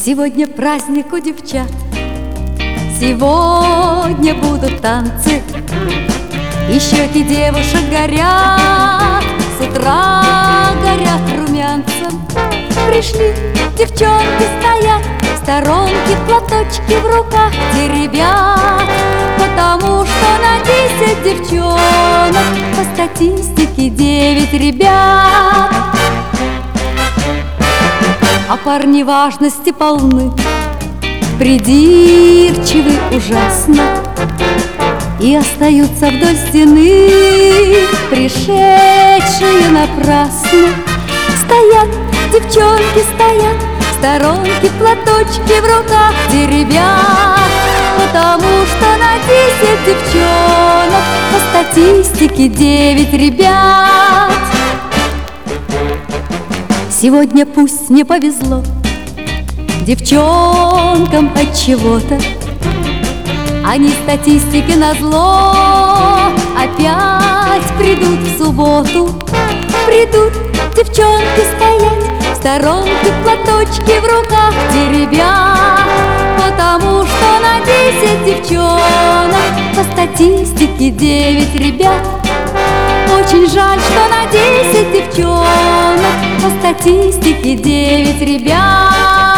Сегодня праздник у девчат, сегодня будут танцы, и щеки девушек горят, с утра горят румянцем. Пришли, девчонки стоят, в сторонке платочки в руках теребят, потому что на 10 девчонок по статистике 9 ребят. А парни важности полны, придирчивы ужасно, и остаются вдоль стены, пришедшие напрасно. Стоят, девчонки стоят, в сторонке платочки в руках теребят, потому что на 10 девчонок по статистике 9 ребят. Сегодня пусть не повезло девчонкам от чего-то, они статистике назло опять придут в субботу. Придут девчонки стоять, в сторонке платочки в руках теребят, потому что на 10 девчонок по статистике 9 ребят. Очень жаль, что на 10 девчонок по статистике 9 ребят.